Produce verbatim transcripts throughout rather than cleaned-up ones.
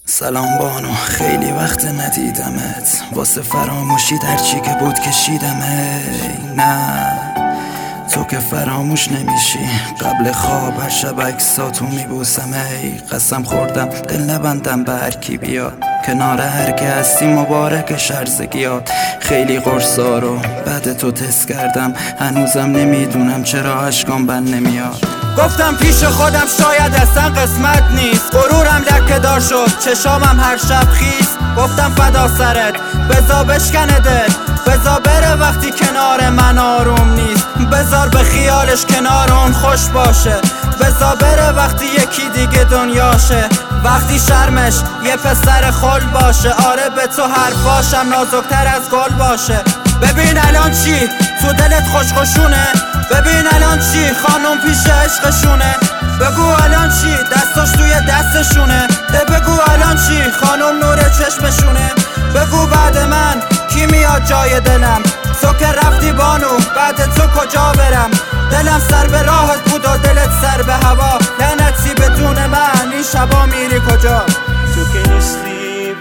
سلام بانو، خیلی وقت ندیدمت، واسه فراموشی در چی که بود کشیدم. ای نه تو که فراموش نمیشی، قبل خواب هر شب عکساتو میبوسم. ای قسم خوردم دل نبندم به هر کی بیاد، کنار هر که هستی مبارک شرزگیات. خیلی قرصا رو بعد تو تست کردم، هنوزم نمیدونم چرا اشکام بند نمیاد. گفتم پیش خودم شاید اصلا قسمت نیست، غرورم لکه دار شد چشامم هر شب خیس. گفتم فدا سرت بزا بشکنه دل، بزا بره وقتی کنار من آروم نیست، بزار به خیالش کنار اون خوش باشه، بزا بره وقتی یکی دیگه دنیاشه، وقتی شرمش یه پسر خل باشه. آره به تو حرفاشم نازکتر از گل باشه. ببین الان چی تو دلت خوشخوشونه، ببین الان چی خانم پیش عشقشونه، بگو الان چی دستاش توی دستشونه، ده بگو الان چی خانم نور چشمشونه، بگو بعد من کی میاد جای دلم، تو که رفتی بانو بعد تو کجا برم. دلم سر به راهت بود و دلت سر به هوا، لعنتی بدون من این شبا میری کجا. تو که نیستی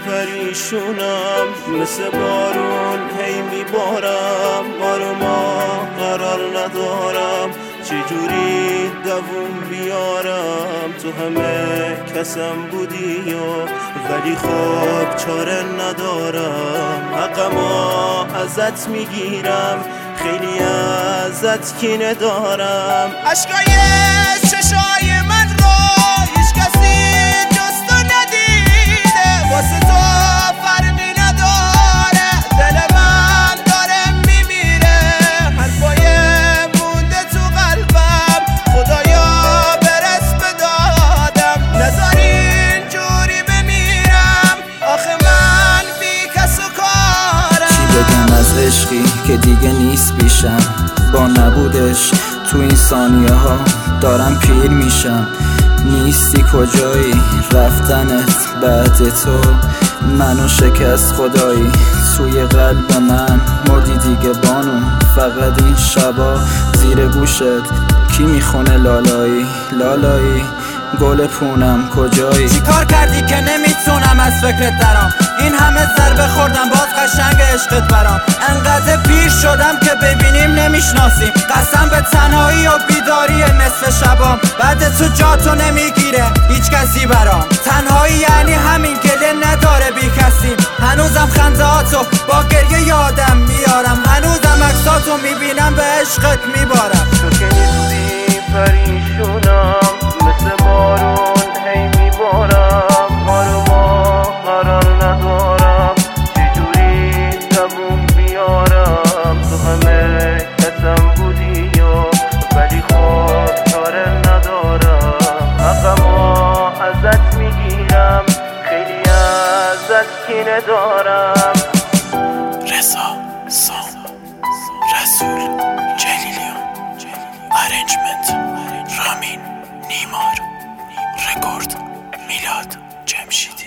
پریشونم مثل بارون هی میبارم، آروما قرار ندارم چجوری دووم بیارم. تو همه کسم بودی و ولی خب چاره ندارم، حقما ازت میگیرم خیلی ازت کینه دارم. عشقای چشای من رو هیچ کسی جز تو ندیده، واسه تو فرقی نداره، دل من داره میمیره، حرفای مونده تو قلبم خدایا برس به دادم، نذار اینجوری بمیرم آخه من بی کس و کارم. چی بگم از عشقی که دیگه نیست پیشم، با نبودش تو این ثانیه ها دارم پیر میشم. نیستی کجایی رفتنت بعد تو منو شکست خدایی، توی قلب من مردی دیگه بانو. فقط این شبا زیر گوشت کی میخونه لالایی لالایی، گل پونم کجایی. چی کار کردی که نمیتونم از فکرت درام، این همه ضربه خوردم باز قشنگ عشقت برام. انقدر پیر شدم که ببینیم نمیشناسیم، قسم به تنهایی و بیداری نصف شبام، بعد تو جاتو نمیگیره هیچ کسی برام. تنهایی یعنی همین، گله نداره بی کسی، هنوزم خندهاتو با گریه یادم میارم، هنوزم عکساتو میبینم به عشقت میبارم. تو که نیستی پریشونم مثل بارون هی میبارم، آروما قرار ندارم چجوری دووم بیارم. تو همه کسم بودی و ولی خود چاره ندارم، حقما ازت میگیرم خیلی ازت کینه دارم. رضا سام رسول جلیلیان، ارنجمنت رامین نیمار، رکورد میلاد جمشیدی.